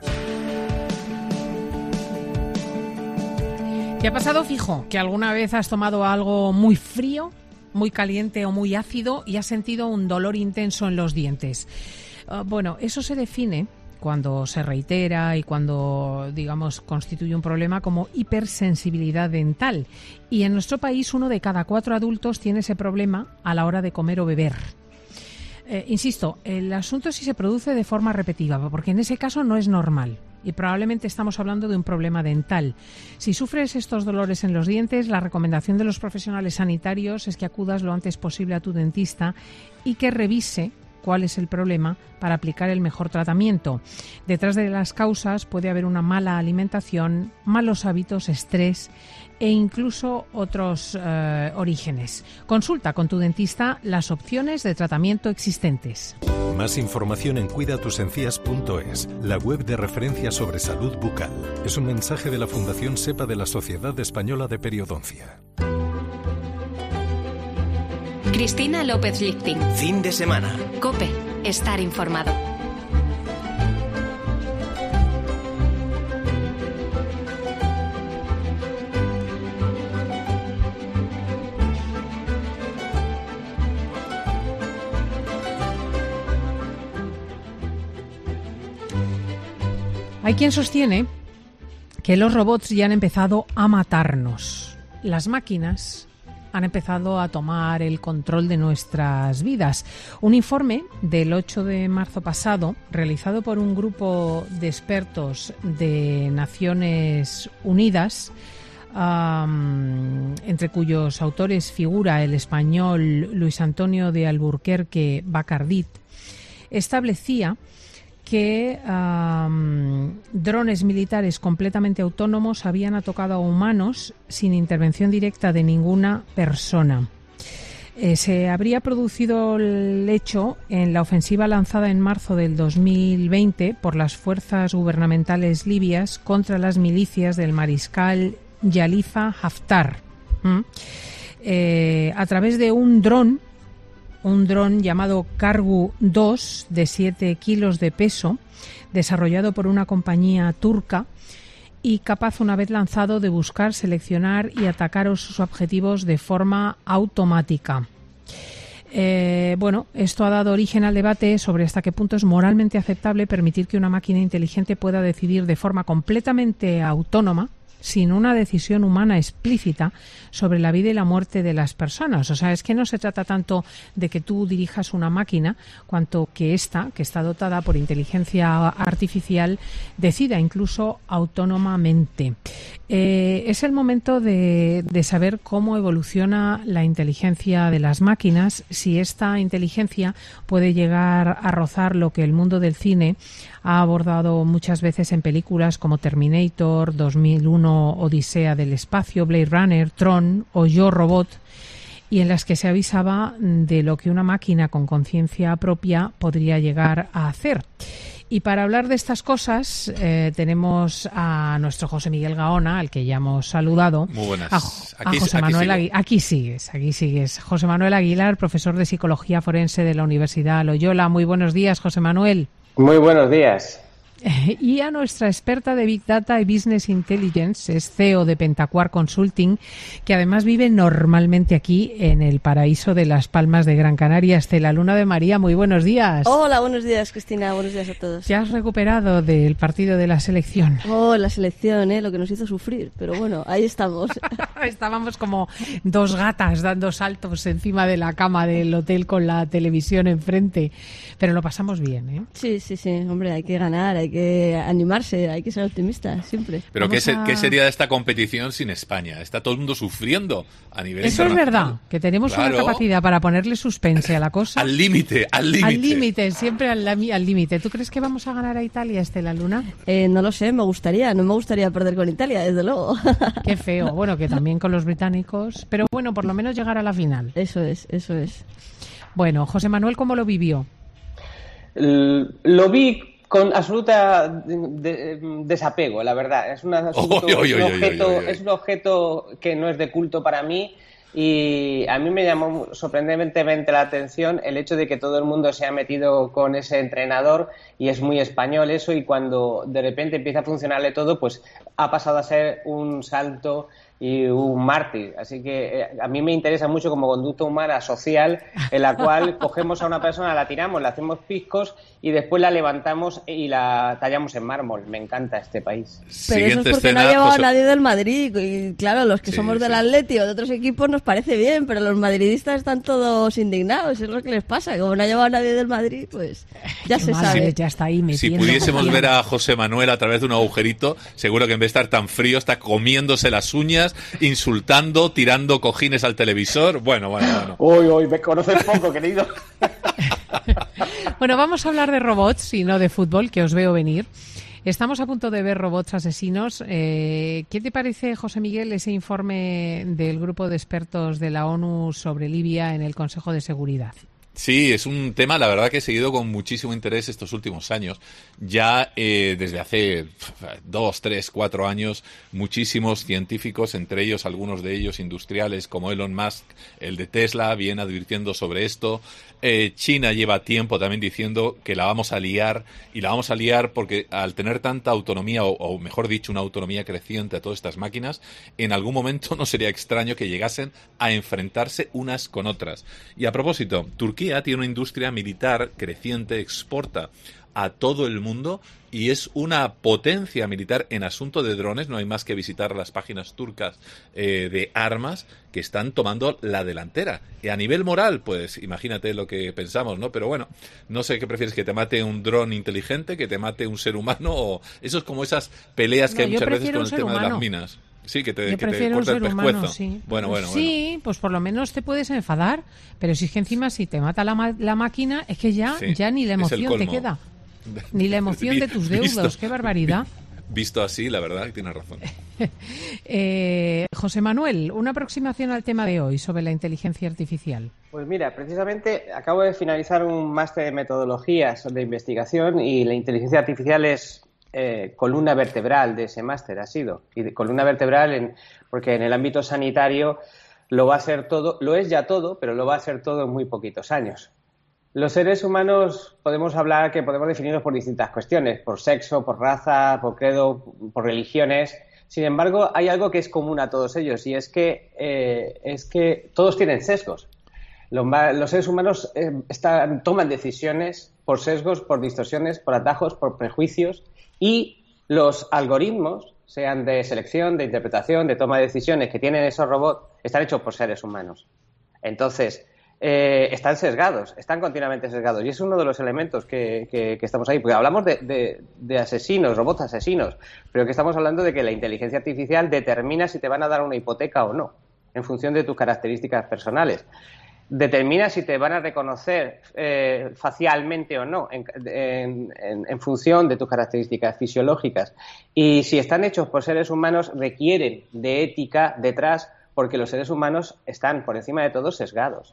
¿Te ha pasado, fijo, que alguna vez has tomado algo muy frío, muy caliente o muy ácido y has sentido un dolor intenso en los dientes? Uh, bueno, eso se define cuando se reitera y cuando, digamos, constituye un problema como hipersensibilidad dental. Y en nuestro país uno de cada cuatro adultos tiene ese problema a la hora de comer o beber. Eh, insisto, el asunto es si se produce de forma repetitiva, porque en ese caso no es normal y probablemente estamos hablando de un problema dental. Si sufres estos dolores en los dientes, la recomendación de los profesionales sanitarios es que acudas lo antes posible a tu dentista y que revise cuál es el problema para aplicar el mejor tratamiento. Detrás de las causas puede haber una mala alimentación, malos hábitos, estrés e incluso otros eh, orígenes. Consulta con tu dentista las opciones de tratamiento existentes. Más información en cuida tus encías punto es, la web de referencia sobre salud bucal. Es un mensaje de la Fundación SEPA de la Sociedad Española de Periodoncia. Cristina López Lichting. Fin de semana. COPE. Estar informado. Hay quien sostiene que los robots ya han empezado a matarnos. Las máquinas han empezado a tomar el control de nuestras vidas. Un informe del ocho de marzo pasado, realizado por un grupo de expertos de Naciones Unidas, um, entre cuyos autores figura el español Luis Antonio de Alburquerque Bacardit, establecía que um, drones militares completamente autónomos habían atacado a humanos sin intervención directa de ninguna persona. Eh, se habría producido el hecho en la ofensiva lanzada en marzo del dos mil veinte por las fuerzas gubernamentales libias contra las milicias del mariscal Khalifa Haftar. ¿Mm? Eh, a través de un dron un dron llamado Kargu dos de siete kilos de peso, desarrollado por una compañía turca y capaz, una vez lanzado, de buscar, seleccionar y atacar a sus objetivos de forma automática. Eh, bueno, esto ha dado origen al debate sobre hasta qué punto es moralmente aceptable permitir que una máquina inteligente pueda decidir de forma completamente autónoma, sin una decisión humana explícita, sobre la vida y la muerte de las personas. O sea, es que no se trata tanto de que tú dirijas una máquina, cuanto que ésta, que está dotada por inteligencia artificial, decida incluso autónomamente. Eh, es el momento de, de saber cómo evoluciona la inteligencia de las máquinas, si esta inteligencia puede llegar a rozar lo que el mundo del cine ha abordado muchas veces en películas como Terminator, dos mil uno, Odisea del Espacio, Blade Runner, Tron o Yo, Robot, y en las que se avisaba de lo que una máquina con conciencia propia podría llegar a hacer. Y para hablar de estas cosas eh, tenemos a nuestro José Miguel Gaona, al que ya hemos saludado. Muy buenas. A, aquí, a José aquí Manuel sigo. Aguilar. Aquí sigues, aquí sigues. José Manuel Aguilar, profesor de Psicología Forense de la Universidad Loyola. Muy buenos días, José Manuel. Muy buenos días. Y a nuestra experta de Big Data y Business Intelligence, es C E O de Pentacuar Consulting, que además vive normalmente aquí en el paraíso de Las Palmas de Gran Canaria. Estela Luna de María, muy buenos días. Hola, buenos días, Cristina, buenos días a todos. ¿Te has recuperado del partido de la selección? Oh, la selección, ¿eh? Lo que nos hizo sufrir, pero bueno, ahí estamos. Estábamos como dos gatas dando saltos encima de la cama del hotel con la televisión enfrente, pero lo pasamos bien, ¿eh? Sí, sí, sí, hombre, hay que ganar, hay hay que animarse, hay que ser optimista, siempre. Pero ¿qué, se, a... ¿qué sería esta competición sin España? Está todo el mundo sufriendo a nivel Eso es internacional. verdad, que tenemos Claro. una capacidad para ponerle suspense a la cosa. Al límite, al límite. Al límite, siempre al lami- al límite. ¿Tú crees que vamos a ganar a Italia, Estela Luna? Eh, no lo sé, me gustaría, no me gustaría perder con Italia, desde luego. Qué feo, bueno, que también con los británicos, pero bueno, por lo menos llegar a la final. Eso es, eso es. Bueno, José Manuel, ¿cómo lo vivió? L- Lo vi con absoluta de- de- desapego, la verdad. Es, una, asunto- Oy, oy, un oy, objeto, oy, oy, oy. es un objeto que no es de culto para mí y a mí me llamó sorprendentemente la atención el hecho de que todo el mundo se ha metido con ese entrenador y es muy español eso, y cuando de repente empieza a funcionarle todo, pues ha pasado a ser un salto y un mártir. Así que eh, a mí me interesa mucho como conducta humana social, en la cual cogemos a una persona, la tiramos, la hacemos picos y después la levantamos y la tallamos en mármol. Me encanta este país. Pero Siguiente eso es porque escena, no ha llevado José- a nadie del Madrid. Y claro, los que Sí, somos del sí. Atleti o de otros equipos nos parece bien, pero los madridistas están todos indignados. Es lo que les pasa. Como no ha llevado a nadie del Madrid, pues ya Qué se mal, sabe. ya está ahí Si metiendo. pudiésemos ver a José Manuel a través de un agujerito, seguro que en vez de estar tan frío está comiéndose las uñas, insultando, tirando cojines al televisor. Bueno, bueno, bueno. Uy, uy, me conoces poco, querido. Bueno, vamos a hablar de robots y no de fútbol, que os veo venir. Estamos a punto de ver robots asesinos. Eh, ¿Qué te parece, José Miguel, ese informe del grupo de expertos de la ONU sobre Libia en el Consejo de Seguridad? Sí, es un tema, la verdad, que he seguido con muchísimo interés estos últimos años. Ya eh, desde hace dos, tres, cuatro años, muchísimos científicos, entre ellos algunos de ellos industriales como Elon Musk, el de Tesla, vienen advirtiendo sobre esto. Eh, China lleva tiempo también diciendo que la vamos a liar, y la vamos a liar porque al tener tanta autonomía, o, o mejor dicho, una autonomía creciente a todas estas máquinas, en algún momento no sería extraño que llegasen a enfrentarse unas con otras. Y a propósito, Turquía tiene una industria militar creciente, exporta a todo el mundo y es una potencia militar en asunto de drones. No hay más que visitar las páginas turcas eh, de armas que están tomando la delantera. Y a nivel moral, pues imagínate lo que pensamos, ¿no? Pero bueno, no sé qué prefieres, que te mate un dron inteligente, que te mate un ser humano, o eso es como esas peleas que No, hay yo muchas veces prefiero con un el ser tema de humano. las minas. Sí, que te, Yo que te prefiero un corta el ser humano, pescuezo. sí. Bueno, bueno, bueno. Sí, pues por lo menos te puedes enfadar, pero si es que encima si te mata la, ma- la máquina, es que ya, Sí, ya ni la es el emoción te colmo. queda. Ni la emoción de tus deudos, Visto- qué barbaridad. Visto así, la verdad que tienes razón. Eh, José Manuel, una aproximación al tema de hoy sobre la inteligencia artificial. Pues mira, precisamente acabo de finalizar un máster de metodologías de investigación y la inteligencia artificial es eh, columna vertebral de ese máster, ha sido. Y de columna vertebral en, porque en el ámbito sanitario lo va a ser todo, lo es ya todo, pero lo va a ser todo en muy poquitos años. Los seres humanos podemos hablar que podemos definirlos por distintas cuestiones, por sexo, por raza, por credo, por religiones. Sin embargo, hay algo que es común a todos ellos y es que, eh, es que todos tienen sesgos. Los, los seres humanos eh, están, toman decisiones por sesgos, por distorsiones, por atajos, por prejuicios, y los algoritmos, sean de selección, de interpretación, de toma de decisiones que tienen esos robots, están hechos por seres humanos. Entonces, eh, están sesgados, están continuamente sesgados, y es uno de los elementos que, que, que estamos ahí, porque hablamos de, de, de asesinos, robots asesinos, pero que estamos hablando de que la inteligencia artificial determina si te van a dar una hipoteca o no, en función de tus características personales. Determina si te van a reconocer eh, facialmente o no, en, en, en, en función de tus características fisiológicas. Y si están hechos por seres humanos, requieren de ética detrás, porque los seres humanos están, por encima de todo, sesgados.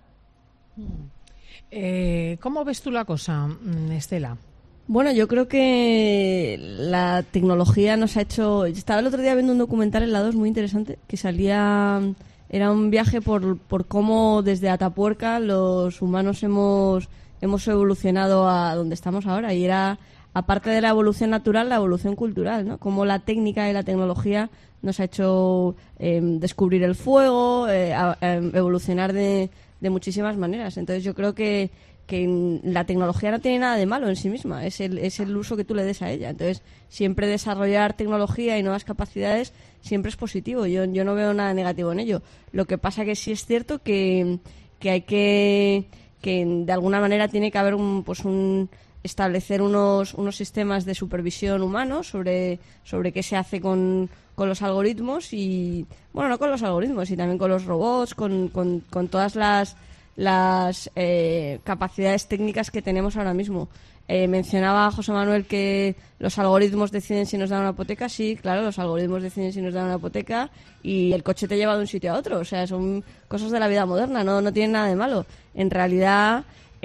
Eh, ¿Cómo ves tú la cosa, Estela? Bueno, yo creo que la tecnología nos ha hecho... Estaba el otro día viendo un documental en la dos muy interesante que salía... Era un viaje por, por cómo desde Atapuerca los humanos hemos, hemos evolucionado a donde estamos ahora. Y era, aparte de la evolución natural, la evolución cultural, ¿no? Cómo la técnica y la tecnología nos ha hecho eh, descubrir el fuego, eh, a, a evolucionar de, de muchísimas maneras. Entonces yo creo que, que la tecnología no tiene nada de malo en sí misma. Es el, es el uso que tú le des a ella. Entonces siempre desarrollar tecnología y nuevas capacidades siempre es positivo. Yo, yo no veo nada negativo en ello. Lo que pasa que sí es cierto que, que hay que, que de alguna manera tiene que haber un, pues un, establecer unos, unos sistemas de supervisión humanos sobre, sobre qué se hace con, con los algoritmos y, bueno, no con los algoritmos, y también con los robots, con, con, con todas las, las eh, capacidades técnicas que tenemos ahora mismo. Eh, mencionaba José Manuel que los algoritmos deciden si nos dan una hipoteca. Sí, claro, los algoritmos deciden si nos dan una hipoteca y el coche te lleva de un sitio a otro. O sea, son cosas de la vida moderna, no, no tienen nada de malo. En realidad,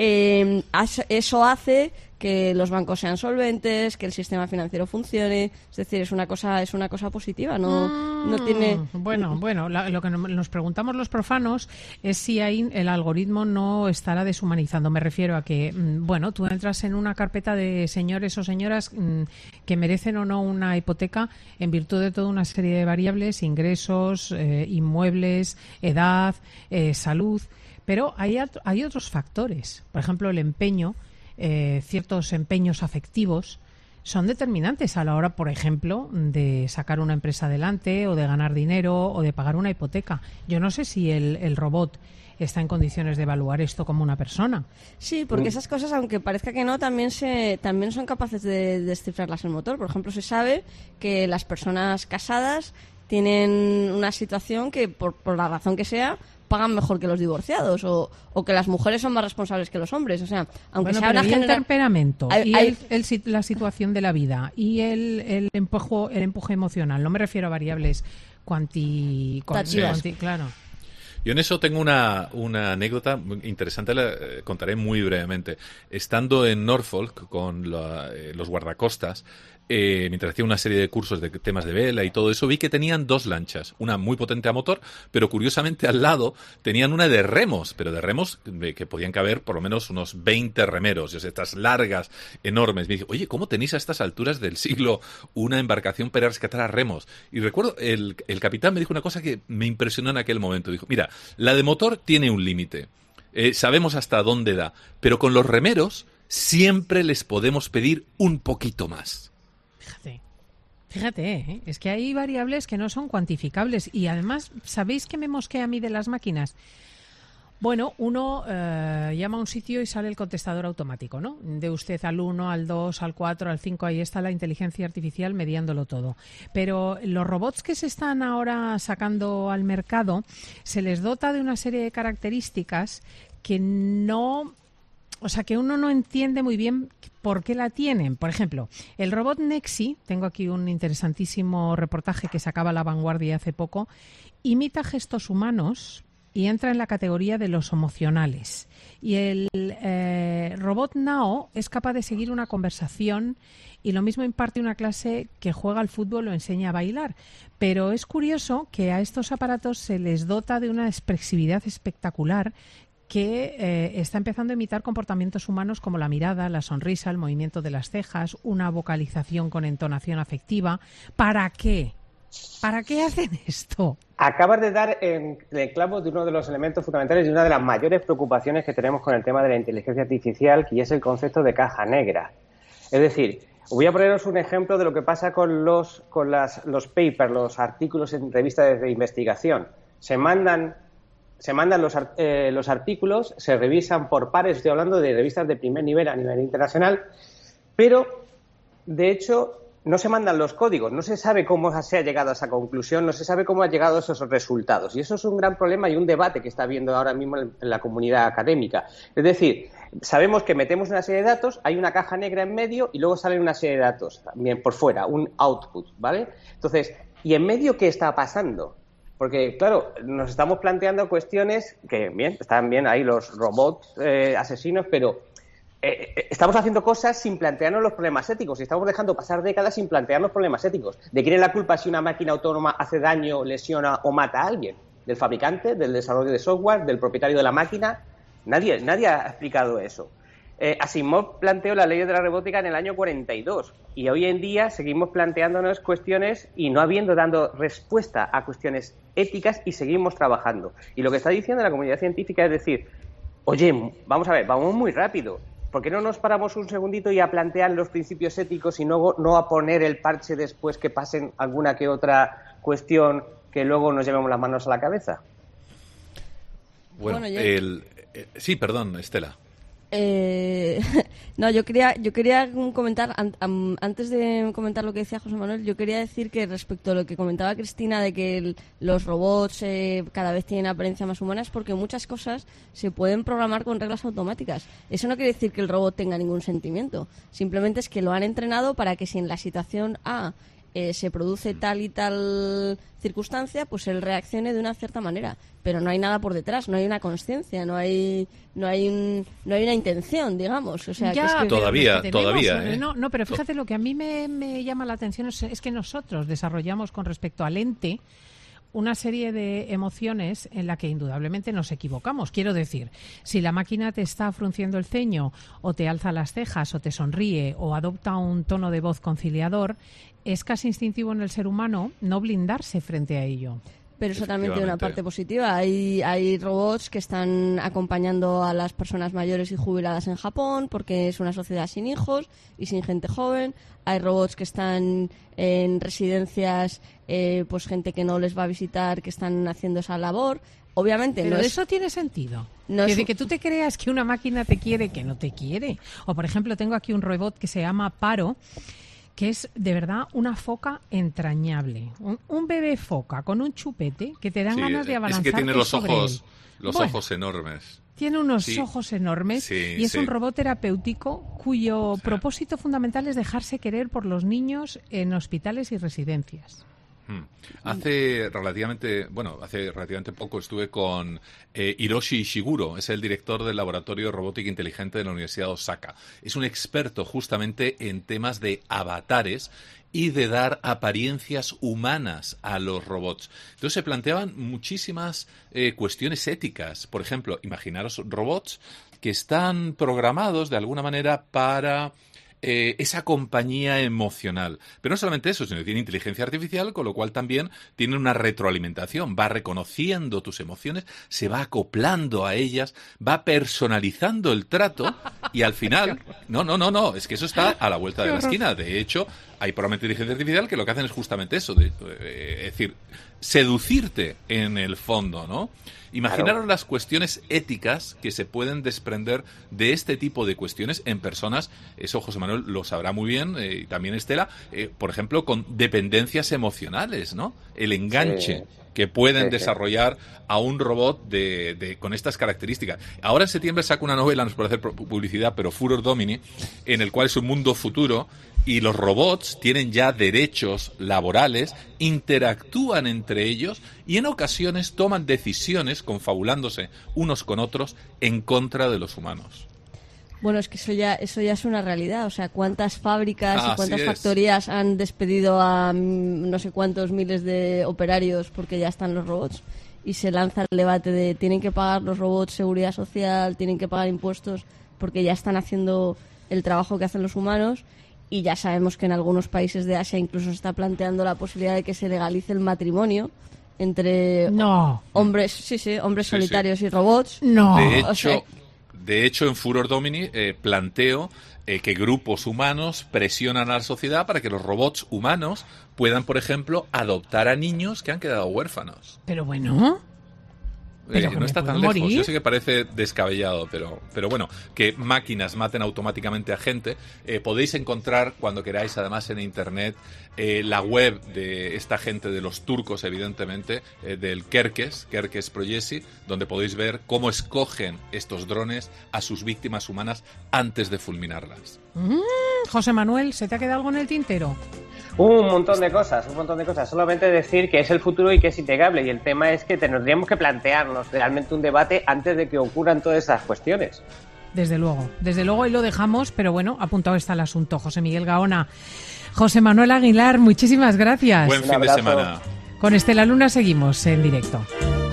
eh, eso hace que los bancos sean solventes, que el sistema financiero funcione. Es decir, es una cosa es una cosa positiva, no, mm, no tiene... Bueno, bueno, la, lo que nos preguntamos los profanos es si ahí el algoritmo no estará deshumanizando. Me refiero a que, bueno, tú entras en una carpeta de señores o señoras que merecen o no una hipoteca en virtud de toda una serie de variables, ingresos, eh, inmuebles, edad, eh, salud, pero hay, hay otros factores. Por ejemplo, el empeño. Eh, ciertos empeños afectivos son determinantes a la hora, por ejemplo, de sacar una empresa adelante o de ganar dinero o de pagar una hipoteca. Yo no sé si el, el robot está en condiciones de evaluar esto como una persona. Sí, porque esas cosas, aunque parezca que no, también se también son capaces de descifrarlas en motor. Por ejemplo, se sabe que las personas casadas tienen una situación que, por, por la razón que sea, pagan mejor que los divorciados o, o que las mujeres son más responsables que los hombres. O sea, aunque bueno, sea una ¿y genera... el temperamento hay, y hay... el, el, la situación de la vida y el, el, empujo, el empuje emocional? No me refiero a variables cuanti... cuanti, cuanti claro. Yo en eso tengo una, una anécdota interesante, la eh, contaré muy brevemente. Estando en Norfolk con la, eh, los guardacostas, eh, mientras hacía una serie de cursos de temas de vela y todo eso, vi que tenían dos lanchas, una muy potente a motor, pero curiosamente al lado tenían una de remos, pero de remos de que podían caber por lo menos unos veinte remeros, o sea, estas largas, enormes. Me dije, oye, ¿cómo tenéis a estas alturas del siglo una embarcación para rescatar a remos? Y recuerdo, el, el capitán me dijo una cosa que me impresionó en aquel momento. Dijo, mira, la de motor tiene un límite, eh, sabemos hasta dónde da, pero con los remeros siempre les podemos pedir un poquito más. Fíjate, fíjate, ¿eh? Es que hay variables que no son cuantificables y además, ¿sabéis qué me mosquea a mí de las máquinas? Bueno, uno eh, llama a un sitio y sale el contestador automático, ¿no? De usted al uno, al dos, al cuatro, al cinco, ahí está la inteligencia artificial mediándolo todo. Pero los robots que se están ahora sacando al mercado, se les dota de una serie de características que no... O sea, que uno no entiende muy bien por qué la tienen. Por ejemplo, el robot Nexi, tengo aquí un interesantísimo reportaje que sacaba La Vanguardia hace poco, imita gestos humanos y entra en la categoría de los emocionales. Y el eh, robot Nao es capaz de seguir una conversación y lo mismo imparte una clase que juega al fútbol o enseña a bailar. Pero es curioso que a estos aparatos se les dota de una expresividad espectacular que eh, está empezando a imitar comportamientos humanos como la mirada, la sonrisa, el movimiento de las cejas, una vocalización con entonación afectiva. ¿Para qué? ¿Para qué hacen esto? Acabas de dar en el clavo de uno de los elementos fundamentales y una de las mayores preocupaciones que tenemos con el tema de la inteligencia artificial, que es el concepto de caja negra. Es decir, voy a poneros un ejemplo de lo que pasa con los, con las, los papers, los artículos en revistas de investigación. Se mandan... Se mandan los, eh, los artículos, se revisan por pares, estoy hablando de revistas de primer nivel a nivel internacional, pero, de hecho, no se mandan los códigos, no se sabe cómo se ha llegado a esa conclusión, no se sabe cómo ha llegado a esos resultados. Y eso es un gran problema y un debate que está habiendo ahora mismo en la comunidad académica. Es decir, sabemos que metemos una serie de datos, hay una caja negra en medio y luego salen una serie de datos también por fuera, un output, ¿vale? Entonces, ¿y en medio qué está pasando? Porque, claro, nos estamos planteando cuestiones que, bien, están bien ahí los robots eh, asesinos, pero eh, estamos haciendo cosas sin plantearnos los problemas éticos y estamos dejando pasar décadas sin plantearnos problemas éticos. ¿De quién es la culpa si una máquina autónoma hace daño, lesiona o mata a alguien? ¿Del fabricante, del desarrollo de software, del propietario de la máquina? Nadie, nadie ha explicado eso. Eh, Asimov planteó la ley de la robótica en el año cuarenta y dos y hoy en día seguimos planteándonos cuestiones y no habiendo dando respuesta a cuestiones éticas y seguimos trabajando. Y lo que está diciendo la comunidad científica es decir, oye, vamos a ver, vamos muy rápido. ¿Por qué no nos paramos un segundito y a plantear los principios éticos y no, no a poner el parche después que pasen alguna que otra cuestión que luego nos llevemos las manos a la cabeza? Bueno, Bueno, ya- el, eh, sí, perdón, Estela. Eh, no, yo quería, yo quería comentar, an, an, antes de comentar lo que decía José Manuel, yo quería decir que respecto a lo que comentaba Cristina de que el, los robots eh, cada vez tienen apariencia más humana, es porque muchas cosas se pueden programar con reglas automáticas. Eso no quiere decir que el robot tenga ningún sentimiento, simplemente es que lo han entrenado para que si en la situación A eh, se produce tal y tal circunstancia, pues él reaccione de una cierta manera. Pero no hay nada por detrás, no hay una consciencia, no hay no hay un, no hay una intención, digamos. O sea, ya, que es que todavía, que todavía. tenemos, ¿eh? no, no, pero fíjate, lo que a mí me, me llama la atención es, es que nosotros desarrollamos con respecto al ente una serie de emociones en la que indudablemente nos equivocamos. Quiero decir, si la máquina te está frunciendo el ceño o te alza las cejas o te sonríe o adopta un tono de voz conciliador, es casi instintivo en el ser humano no blindarse frente a ello. Pero eso también tiene una parte positiva. Hay, hay robots que están acompañando a las personas mayores y jubiladas en Japón porque es una sociedad sin hijos y sin gente joven. Hay robots que están en residencias, eh, pues gente que no les va a visitar, que están haciendo esa labor. Obviamente Pero no es... eso tiene sentido. No Desde es... que tú te creas que una máquina te quiere, que no te quiere. O, por ejemplo, tengo aquí un robot que se llama Paro, que es de verdad una foca entrañable. Un, un bebé foca con un chupete que te dan Sí, ganas de abalanzarte es que tiene los sobre ojos, él. los Bueno, ojos enormes. Tiene unos Sí. ojos enormes Sí, y es sí. un robot terapéutico cuyo propósito fundamental es dejarse querer por los niños en hospitales y residencias. Hmm. Hace relativamente, bueno, hace relativamente poco estuve con eh, Hiroshi Ishiguro, es el director del Laboratorio de Robótica Inteligente de la Universidad de Osaka. Es un experto justamente en temas de avatares y de dar apariencias humanas a los robots. Entonces se planteaban muchísimas eh, cuestiones éticas. Por ejemplo, imaginaros robots que están programados de alguna manera para Eh, esa compañía emocional. Pero no solamente eso, sino que tiene inteligencia artificial, con lo cual también tiene una retroalimentación. Va reconociendo tus emociones, se va acoplando a ellas, va personalizando el trato y al final... No, no, no, no, es que eso está a la vuelta de la esquina. De hecho, hay programas de inteligencia artificial que lo que hacen es justamente eso, de, eh, es decir, seducirte en el fondo, ¿no? Imaginaros claro. las cuestiones éticas que se pueden desprender de este tipo de cuestiones en personas, eso José Manuel lo sabrá muy bien, eh, y también Estela, eh, por ejemplo, con dependencias emocionales, ¿no? El enganche sí. que pueden sí, desarrollar sí. a un robot de, de, con estas características. Ahora en septiembre saco una novela, no es por hacer publicidad, pero Furor Domini, en el cual es un mundo futuro y los robots tienen ya derechos laborales, interactúan entre ellos y en ocasiones toman decisiones confabulándose unos con otros en contra de los humanos. Bueno, es que eso ya eso ya es una realidad. O sea, cuántas fábricas ah, y cuántas es. factorías han despedido a no sé cuántos miles de operarios porque ya están los robots. Y se lanza el debate de tienen que pagar los robots seguridad social, tienen que pagar impuestos porque ya están haciendo el trabajo que hacen los humanos. Y ya sabemos que en algunos países de Asia incluso se está planteando la posibilidad de que se legalice el matrimonio entre no. hombres, sí, sí, hombres sí, solitarios sí. y robots. No. De hecho, o sea, de hecho en Furor Domini eh, planteo eh, que grupos humanos presionan a la sociedad para que los robots humanos puedan, por ejemplo, adoptar a niños que han quedado huérfanos. Pero bueno... Eh, no está tan lejos. Morir. Yo sé que parece descabellado, pero, pero bueno, que máquinas maten automáticamente a gente. Eh, podéis encontrar cuando queráis, además en internet, eh, la web de esta gente de los turcos, evidentemente, eh, del Kerkes, Kerkes Projesi, donde podéis ver cómo escogen estos drones a sus víctimas humanas antes de fulminarlas. Mm, José Manuel, ¿se te ha quedado algo en el tintero? Un montón de cosas, un montón de cosas. Solamente decir que es el futuro y que es innegable. Y el tema es que tendríamos que plantearnos realmente un debate antes de que ocurran todas esas cuestiones. Desde luego, desde luego, y lo dejamos, pero bueno, apuntado está el asunto. José Miguel Gaona, José Manuel Aguilar, muchísimas gracias. Buen fin de semana. Con Estela Luna seguimos en directo.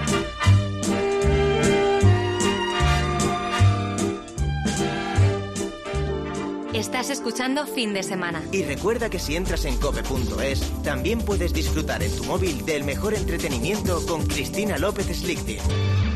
Estás escuchando Fin de Semana. Y recuerda que si entras en cope punto es, también puedes disfrutar en tu móvil del mejor entretenimiento con Cristina López Slichting.